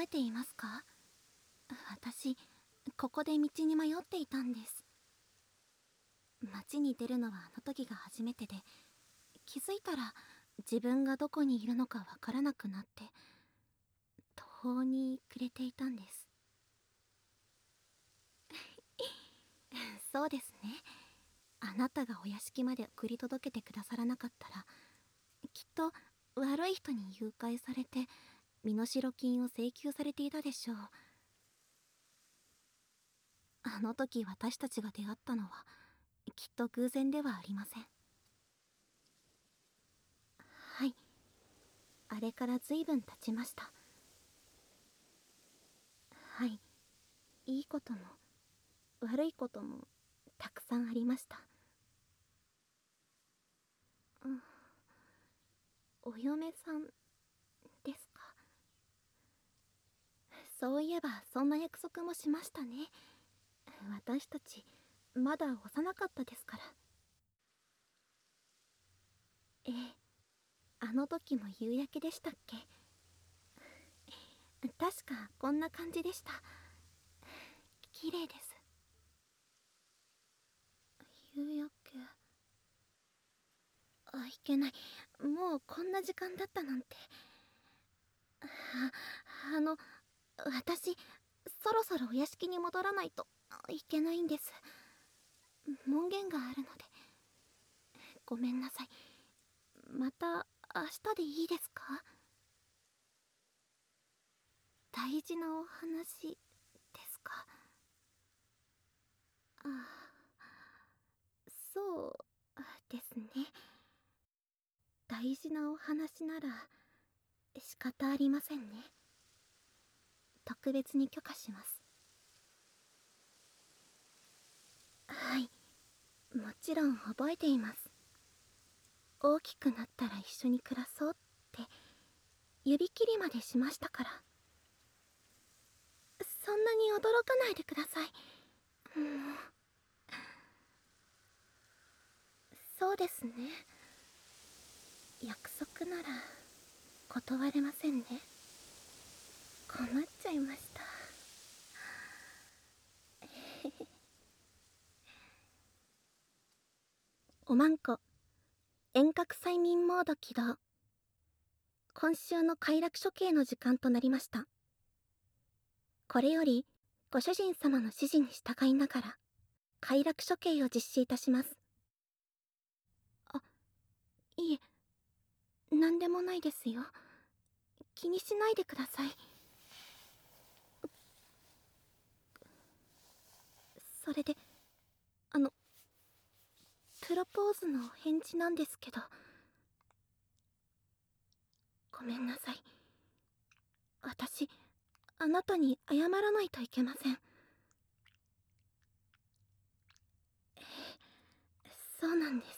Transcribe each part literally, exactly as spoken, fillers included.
えていますか？私、ここで道に迷っていたんです。街に出るのはあの時が初めてで、気づいたら自分がどこにいるのかわからなくなって、途方に暮れていたんです。そうですね。あなたがお屋敷まで送り届けてくださらなかったら、きっと悪い人に誘拐されて身代金を請求されていたでしょう。あの時私たちが出会ったのはきっと偶然ではありません。はい、あれから随分経ちました。はい、いいことも悪いこともたくさんありました。うん、お嫁さんですか？そういえばそんな約束もしましたね。私たちまだ幼かったですから。ええ、あの時も夕焼けでしたっけ？確かこんな感じでした。綺麗です。夕焼け。あ、いけない。もうこんな時間だったなんて。あ、あの、私、そろそろお屋敷に戻らないといけないんです。門限があるので。ごめんなさい。また明日でいいですか？大事なお話ですか？あ、そうですね。大事なお話なら仕方ありませんね。特別に許可します。はい、もちろん覚えています。大きくなったら一緒に暮らそうって指切りまでしましたから。そんなに驚かないでください。もう、そうですね。約束なら断れませんね。困っちゃいました。おまんこ、遠隔催眠モード起動。今週の快楽処刑の時間となりました。これよりご主人様の指示に従いながら快楽処刑を実施いたします。あ、いえ、何でもないですよ。気にしないでください。それで、あの、プロポーズのお返事なんですけど、ごめんなさい。私、あなたに謝らないといけません。ええ、そうなんです。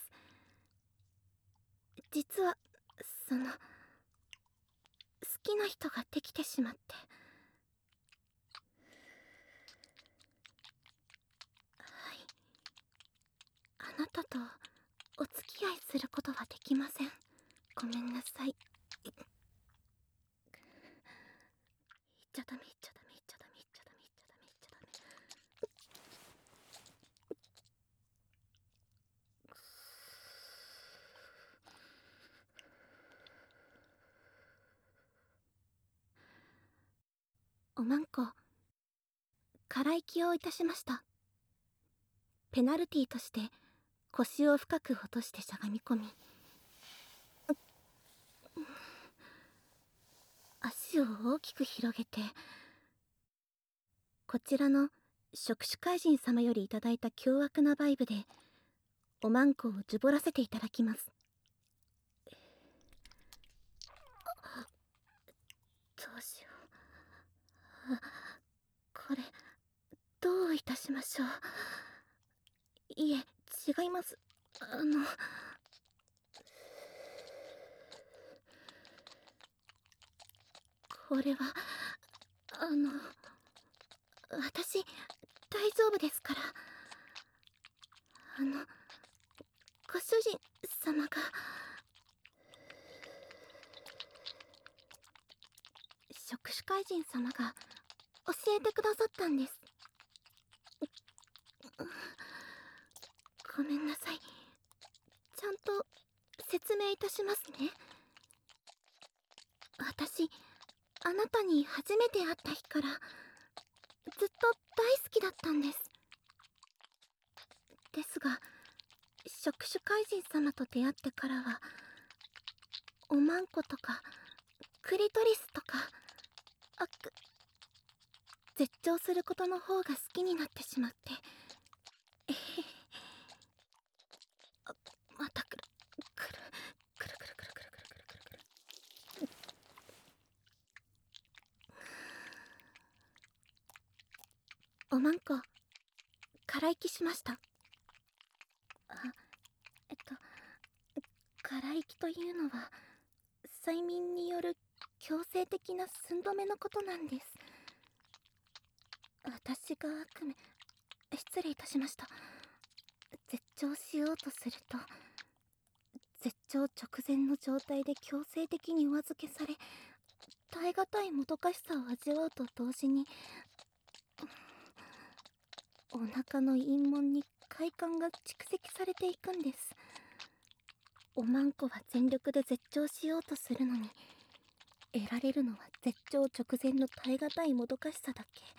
実は、その、好きな人ができてしまって。はい。あなたとお付き合いすることはできません。ごめんなさい。言っちゃダメ、言っちゃダメ、言っちゃダメ、言っちゃダメ、言っちゃダメ、言っちゃダメ。おまんこ、空息をいたしました。ペナルティとして腰を深く落としてしゃがみ込み、足を大きく広げて、こちらの触手怪人様よりいただいた凶悪なバイブでおまんこをじゅぼらせていただきます。どうしよう。あ、これどういたしましょう。いえ、違います。あの、これはあの、私大丈夫ですから。あの、ご主人様が。触手怪怪人様が教えてくださったんです。ごめんなさい。ちゃんと説明いたしますね。私、あなたに初めて会った日からずっと大好きだったんです。ですが、触手怪人様と出会ってからは、おまんことかクリトリスとか、あく絶頂することの方が好きになってしまって、えへへ。あ、またくるくるくるくるくるくるくるくるくるくる。おまんこ、空息しました。あ、えっと空息というのは催眠による強制的な寸止めのことなんです。私が悪夢、失礼いたしました。絶頂しようとすると、絶頂直前の状態で強制的にお預けされ、耐え難いもどかしさを味わうと同時に、お腹の陰門に快感が蓄積されていくんです。おまんこは全力で絶頂しようとするのに、得られるのは絶頂直前の耐え難いもどかしさだけ。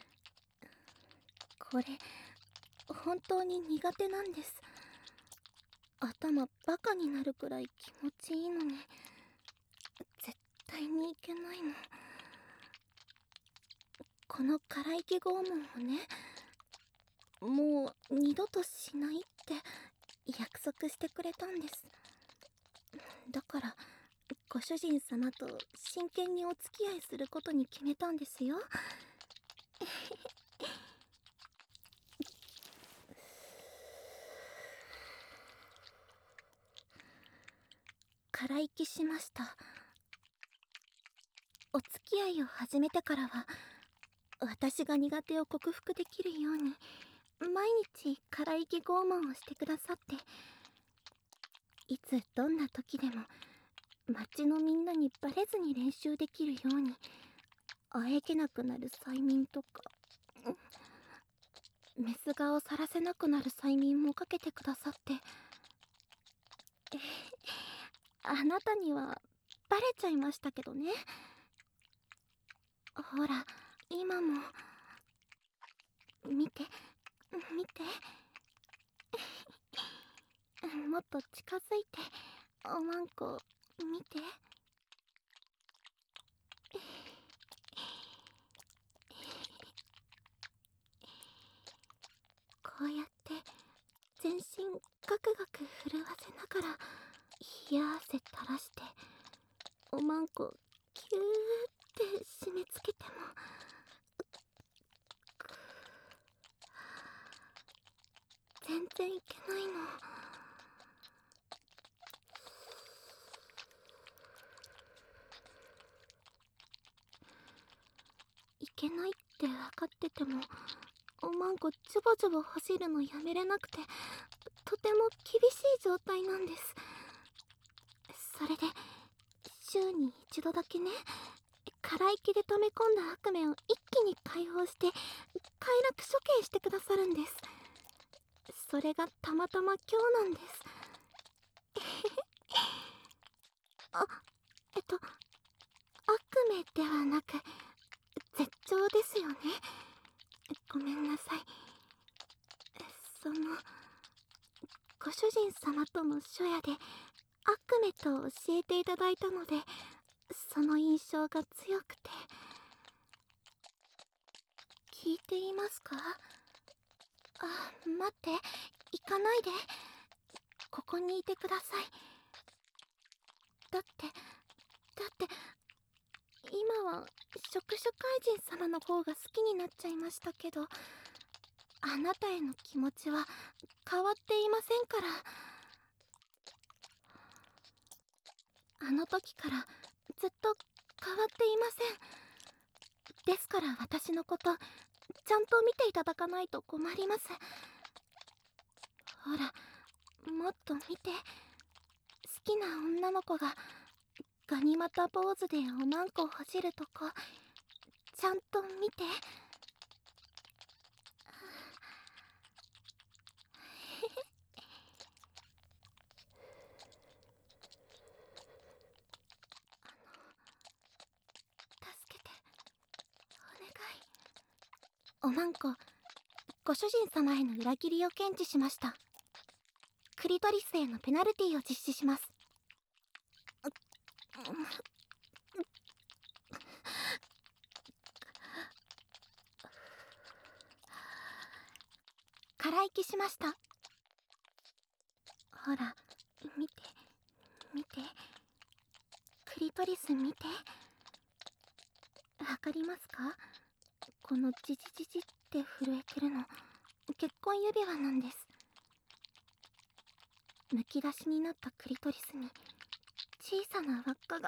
これ、本当に苦手なんです。頭バカになるくらい気持ちいいのに、絶対にいけないの。この空息拷問をね、もう二度としないって約束してくれたんです。だからご主人様と真剣にお付き合いすることに決めたんですよ。空息しました。お付き合いを始めてからは、私が苦手を克服できるように毎日空息拷問をしてくださって、いつどんな時でも町のみんなにバレずに練習できるように、あえげなくなる催眠とか、メス顔をさらせなくなる催眠もかけてくださって、えあなたにはバレちゃいましたけどね。ほら、今も見て見てもっと近づいて、おまんこ見て。こうやって全身ガクガク震わせながら冷や汗垂らして、おまんこキューって締め付けても、全然いけないの。いけないって分かってても、おまんこジョボジョボ走るのやめれなくて、とても厳しい状態なんです。それで週に一度だけね、空息で溜め込んだ悪夢を一気に解放して快楽処刑してくださるんです。それがたまたま今日なんです。あ、えっと悪夢ではなく絶頂ですよね。ごめんなさい。そのご主人様との初夜で悪夢と教えていただいたので、その印象が強くて。聞いていますか？あ、待って、行かないで。ここにいてください。だってだって今は触手怪人様の方が好きになっちゃいましたけど、あなたへの気持ちは変わっていませんから。あの時からずっと変わっていません。ですから私のことちゃんと見ていただかないと困ります。ほら、もっと見て。好きな女の子がガニ股坊主でおまんこをほじるとこ、 ちゃんと見て。助けて、お願い。おまんこ、ご主人様への裏切りを検知しました。クリトリスへのペナルティを実施します。空息しました。ほら、見て、見て。クリトリス見て。わかりますか？このジジジジって震えてるの、結婚指輪なんです。むき出しになったクリトリスに小さな輪っかが。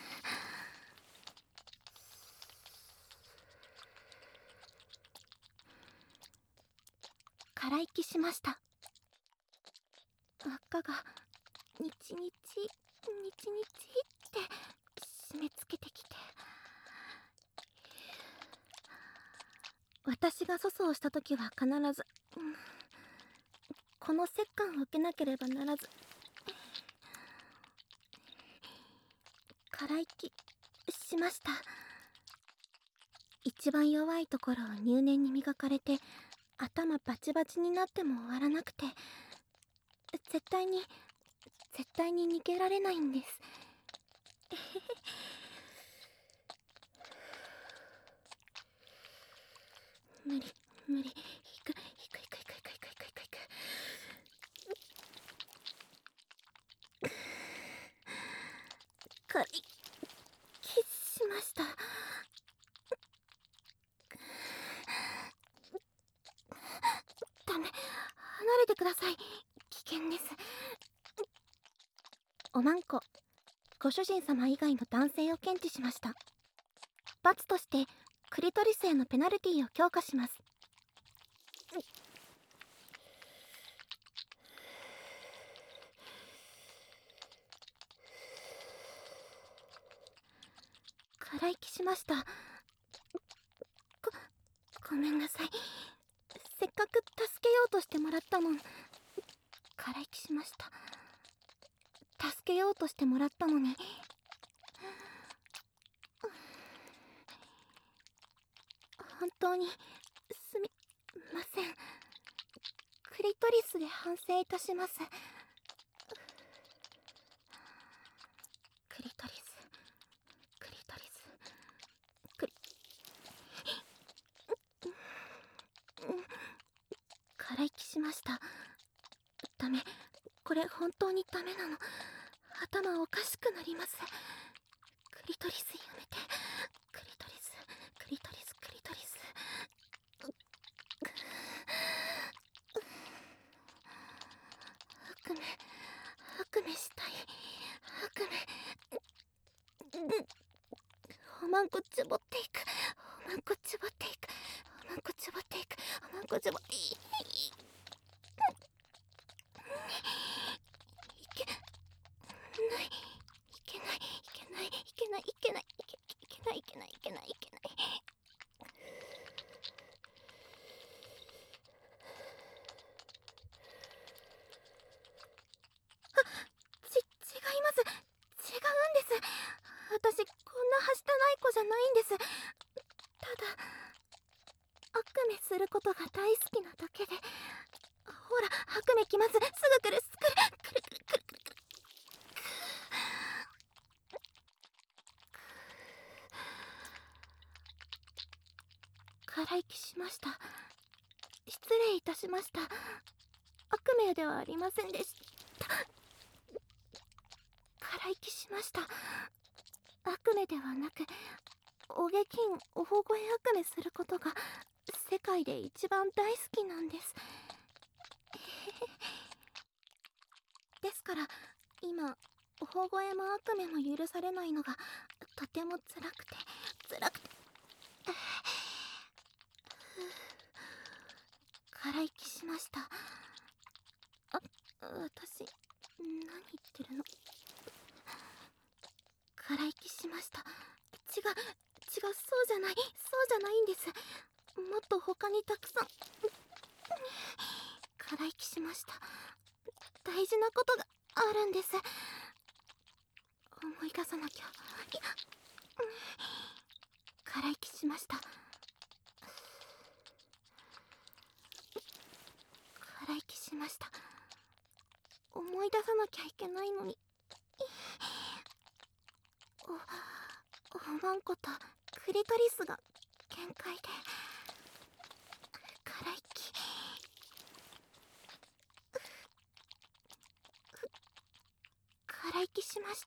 空息しました。輪っかがニチニチニチニチって締め付けてきて、私が粗相をした時は必ず、うん、この折檻を受けなければならず。空息しました。一番弱いところを入念に磨かれて頭バチバチになっても終わらなくて、絶対に絶対に逃げられないんです。無理無理、引く引く引く引く引く引く引く引く引く。空息しました。ダメ、離れてください。危険です。おまんこ、ご主人様以外の男性を検知しました。罰としてクリトリスへのペナルティを強化します。空息しました。ご、ごめんなさい。せっかく助けようとしてもらったの。空息しました。助けようとしてもらったのに。本当にすみません。クリトリスで反省いたします。クリトリス、クリトリス、クリ空息しました。ダメ、これ本当にダメなの。頭おかしくなります。クリトリスやめて。クリトリス、クリトリス、クリトリス。悪夢、悪夢したい。悪夢。おまんこちょぼっていく。おまんこちょぼっていく。おまんこちょぼっていく。おまんこちょぼっていく。いけない。いけない。いけない。いけない。いけない。いけない。いけない。いけない。いけない。ち、違います。違うんです。私、こんなはしたない子じゃないんです。ただ、悪夢することが大好きなだけで。ほら、悪夢来ます。すぐ来る、すぐ来る、来る来る来る来る来る。空息しました。失礼いたしました。悪夢ではありませんでした。空息しました。悪夢ではなく、お下品おほごえ悪夢することが世界で一番大好きなんです。ですから今、おほごえも悪夢も許されないのがとても辛くて辛くて。空息しました。あ、私、何言ってるの。空息しました。違う、 違う、そうじゃない、そうじゃないんです。もっと他にたくさん空息しました。大事なことがあるんです。思い出さなきゃ。空息しました。空息しました。思い出さなきゃいけないのに。お、おまんことクリトリスが限界で空息。空息しました。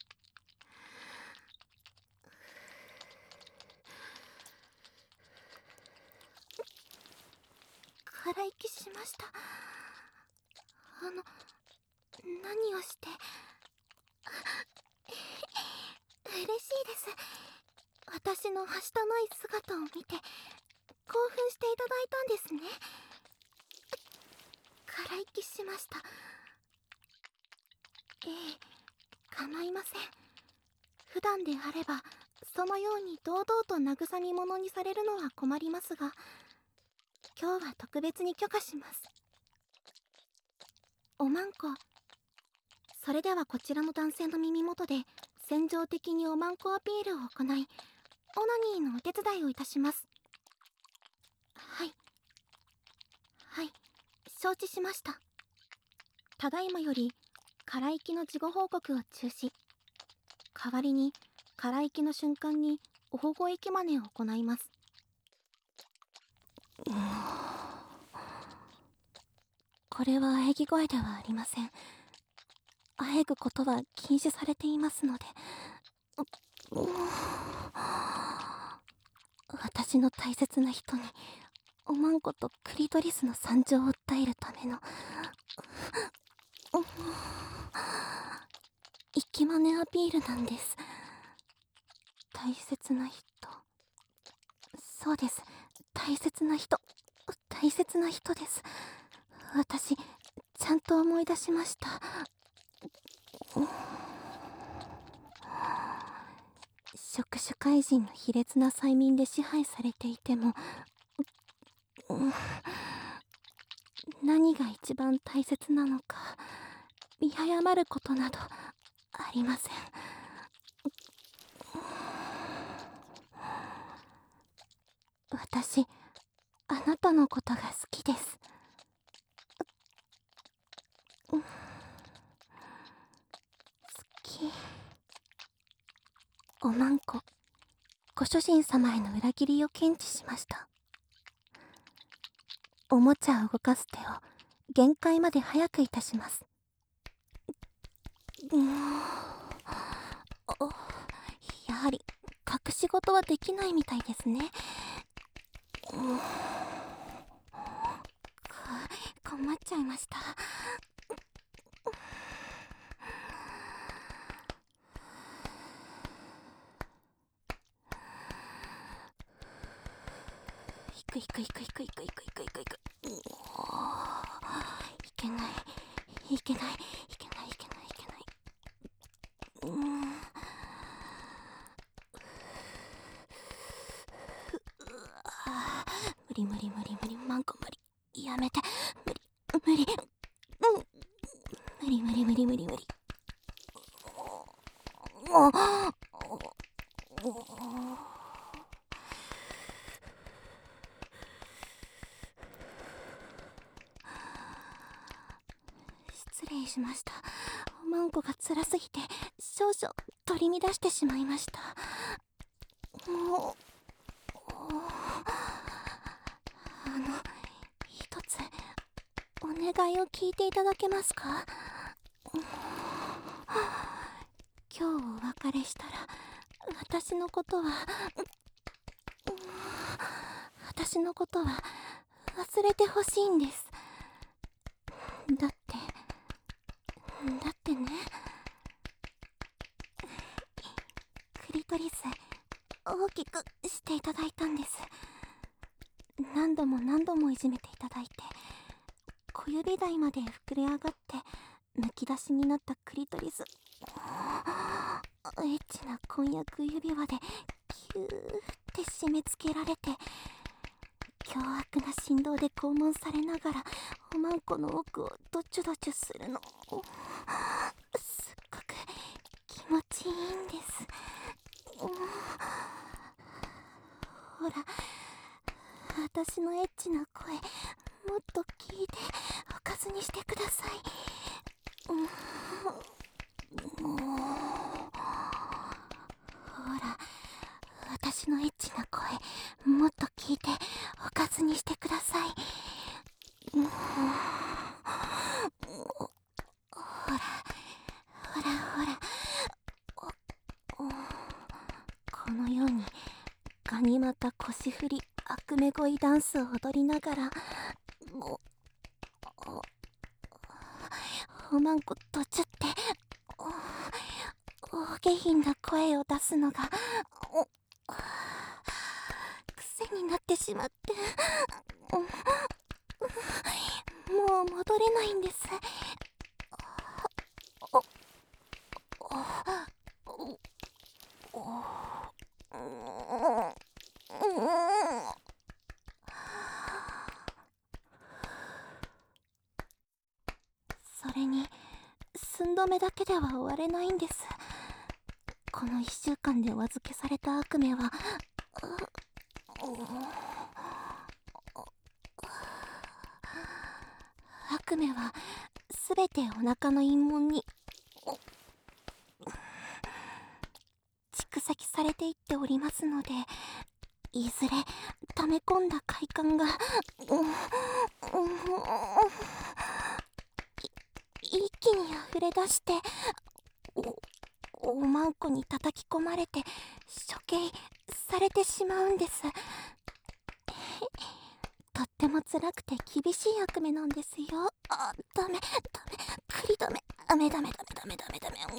空息しました。あの、何をして嬉しいです。私のはしたない姿を見て興奮していただいたんですね。空息しました。ええ、構いません。普段であればそのように堂々と慰み者にされるのは困りますが、今日は特別に許可します。おまんこ、それではこちらの男性の耳元で戦場的におまんこアピールを行い、オナニーのお手伝いをいたします。はい。はい、承知しました。ただいまより、空息の事後報告を中止。代わりに、空息の瞬間にお保護息真似を行います。これは喘ぎ声ではありません。喘ぐことは禁止されていますので。私の大切な人におまんことクリトリスの惨状を訴えるための息真似アピールなんです。大切な人、そうです、大切な人、大切な人です。私ちゃんと思い出しました。触手怪人の卑劣な催眠で支配されていても、何が一番大切なのか見誤ることなどありません。私、あなたのことが好きです。好き。おまんこ、ご主人様への裏切りを検知しました。おもちゃを動かす手を限界まで早くいたします。うーん、やはり隠し事はできないみたいですね。うん、困っちゃいました。いくいくいくいくいくいくいくいくいく。いけないいけないいけないいけないいけない。うーん、無理無理無理無理、マンコ無理、やめて、無理無理、うん、無理無理無理無理無理。失礼しました。おまんこが辛すぎて少々取り乱してしまいました。もう、あの、一つお願いを聞いていただけますか？今日お別れしたら私のことは私のことは忘れてほしいんです。だってだってね、クリトリス大きくしていただいたんです。何度も何度もいじめていただいて、小指台まで膨れ上がってむき出しになったクリトリス、エッチな婚約指輪でキューって締め付けられて、凶悪な振動で拷問されながらおまんこの奥をドチュドチュするの、すっごく気持ちいいんです。ほら、私のエッチな声もっと聞いておかずにしてください。もうほら、私のエッチな声もっと聞いておかずにしてください。ほらほらほら、このようにガニ股腰振り悪め声ダンスを踊りながら、おおまんこ途中ってお下品な声を出すのが癖になってしまって、もう戻れないんです。それに寸止めだけでは終われないんです。このいっしゅうかんでお預けされた悪夢は、悪夢はすべてお腹の陰門に蓄積されていっておりますので、いずれ溜め込んだ快感が一気に溢れ出して、お、おまんこに叩き込まれて処刑されてしまうんです。とっても辛くて厳しい悪夢なんですよ。あ、ダメダメ、クリダメ、ダメダメダメダメダメダメ。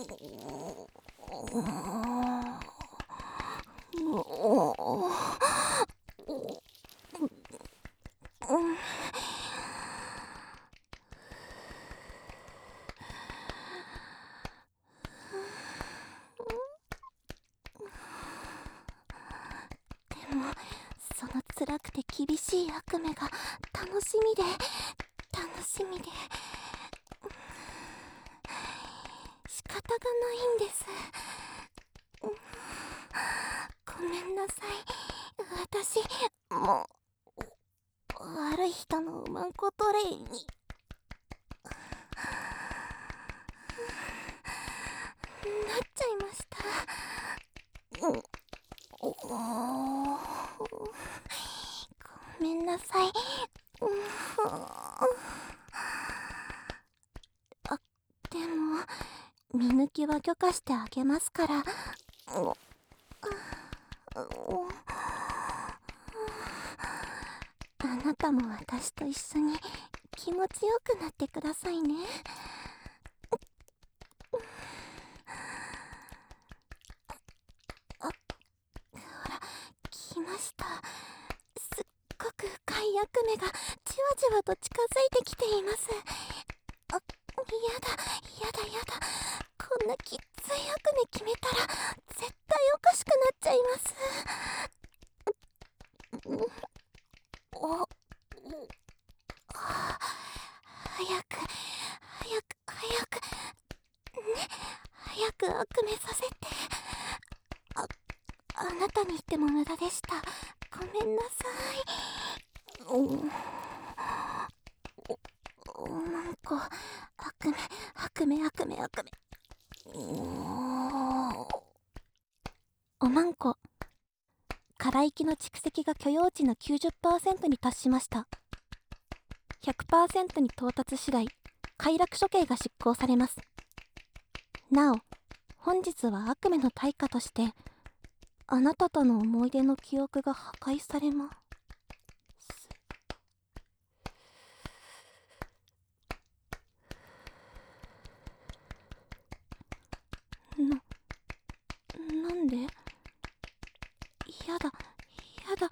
でもその辛くて厳しい悪夢が楽しみで楽しみで仕方がないんです。ごめんなさい、私もう悪い人のうまんこトレイになっちゃいました。ごめんなさい。あ、でも見抜きは許可してあげますから。あなたも私と一緒に気持ちよくなってくださいね。あ、ほら、来ました。すっごく深い悪夢がじわじわと近づいてきています。あ、やだやだやだ、こんなきっつい悪夢決めたら絶対おかしくなっちゃいます。お、早く早く早くね、早く悪夢させて。あ、あなたに言っても無駄でした。ごめんなさい。お、お、おまんこ、悪夢悪夢悪夢悪夢。おまんこ、空息の蓄積が許容値の きゅうじゅっパーセント に達しました。ひゃくパーセント に到達次第、快楽処刑が執行されます。なお、本日は悪夢の対価として、あなたとの思い出の記憶が破壊されます。な、なんで？やだ、やだ。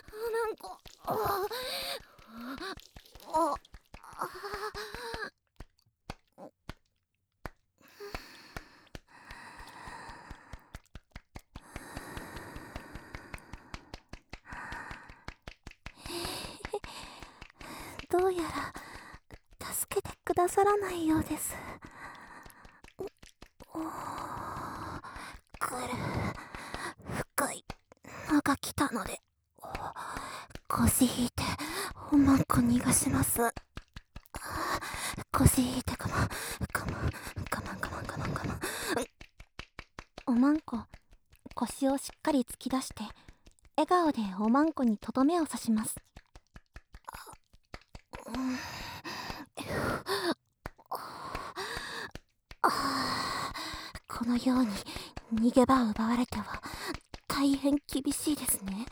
なんかああどうやら助けてくださらないようです。おくる深いのが来たので腰引いておまんこ逃がします。腰引いて我慢我慢我慢我慢我慢我慢。おまんこ腰をしっかり突き出して笑顔でおまんこにとどめを刺します。このように逃げ場を奪われては大変厳しいですね。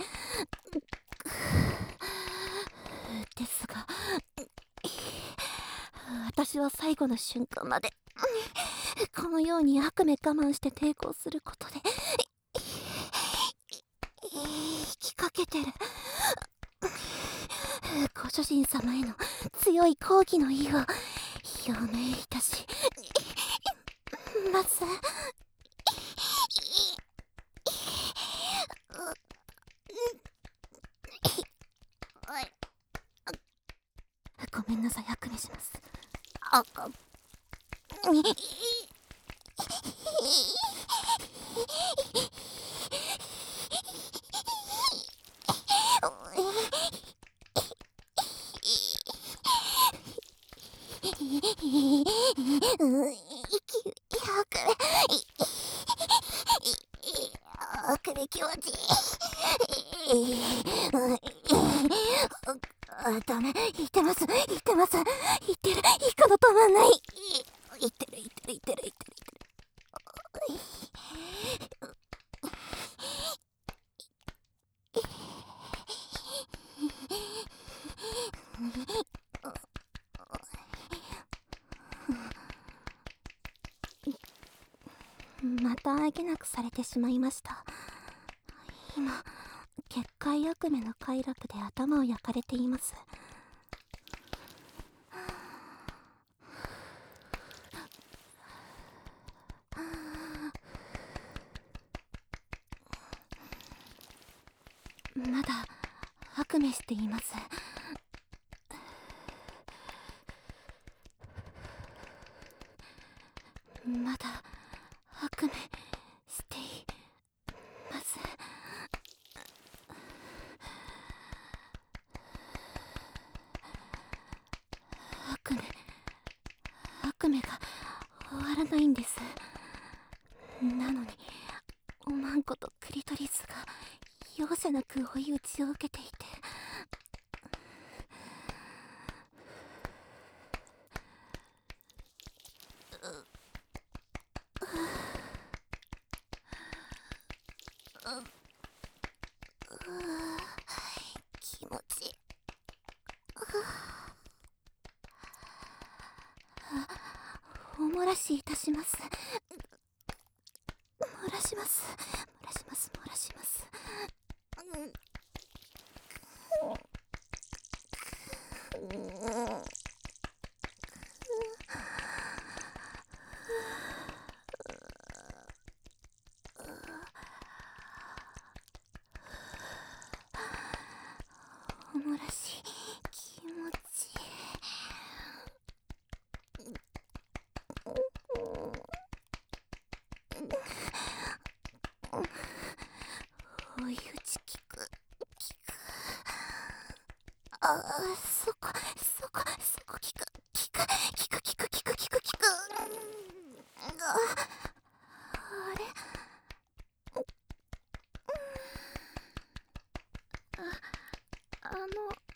ですが私は最後の瞬間までこのように悪夢我慢して抵抗することで生きかけてる。ご主人様への強い抗議の意を表明いたします。 めんなさい、悪夢します。ああにあくび気持ちいい。あ、ダメ、言ってます、言ってます、言ってる、行くの止まんない。言ってる、言ってる、言ってる、言ってる、言ってる。またあげなくされてしまいました。今、結界悪夢の快楽で頭を焼かれています。まだ悪夢しています。まだ悪夢しています。悪夢悪夢が終わらないんです。なのにおまんことクリトリスが容赦なく追い打ちを受けていて、気持ちいい。お漏らしいたします。漏らします漏らします漏らします。お漏らし気持ちいい。追い打ち効く効く。ああ、そこそこそこ効く効く効く効く効く効く効く。ああれああの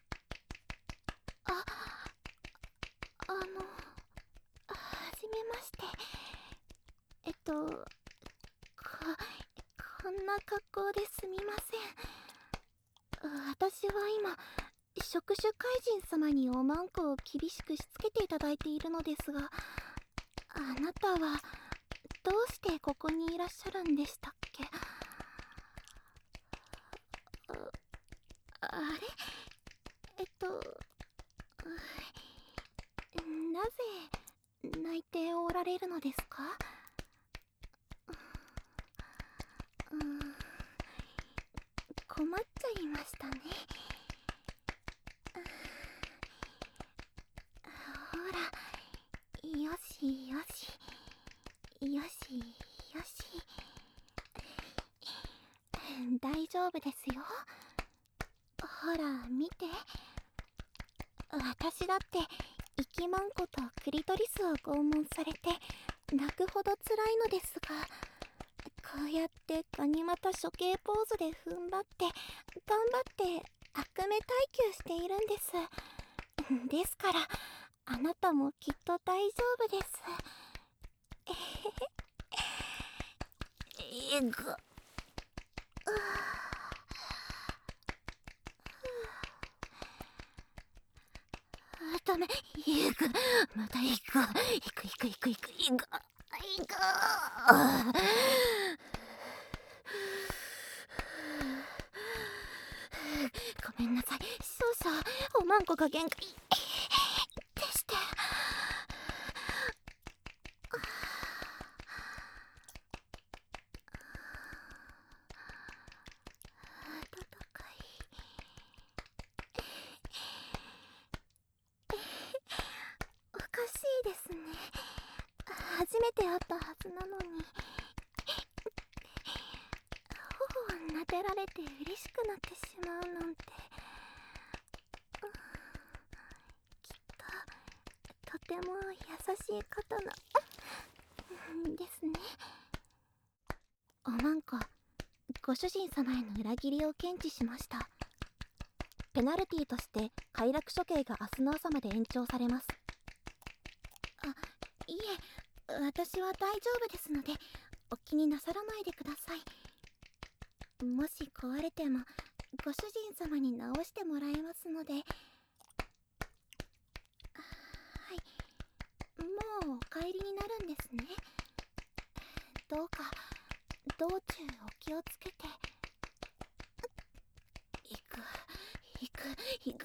ああのはじめまして。えっとここんな格好ですみません。私は今触手怪人様におまんこを厳しくしつけていただいているのですが、あなたはどうしてここにいらっしゃるんでしたっけ？あ、あれえっとなぜ泣いておられるのですか？うん、困っちゃいましたね。ほら、よしよしよしよし、大丈夫ですよ。ほら見て、私だってイキマンコとクリトリスを拷問されて泣くほど辛いのですが、こうやってガニ股処刑ポーズで踏ん張って頑張って悪夢耐久しているんです。ですからあなたもきっと大丈夫です。えへへ。えぐっ。ダメ、行く、また行く、行く行く行く行く行く行く。ごめんなさい、少々おまんこが限界でして。暖かい。 初めて会ったはずなのに、頬を撫でられて嬉しくなってしまうなんて、うん、きっととても優しい方なですね。おまんこ、ご主人様への裏切りを検知しました。ペナルティとして快楽処刑が明日の朝まで延長されます。あ、いえ、私は大丈夫ですので、お気になさらないでください。もし壊れても、ご主人様に直してもらえますので。はい、もうお帰りになるんですね。どうか道中お気をつけて。行く行く行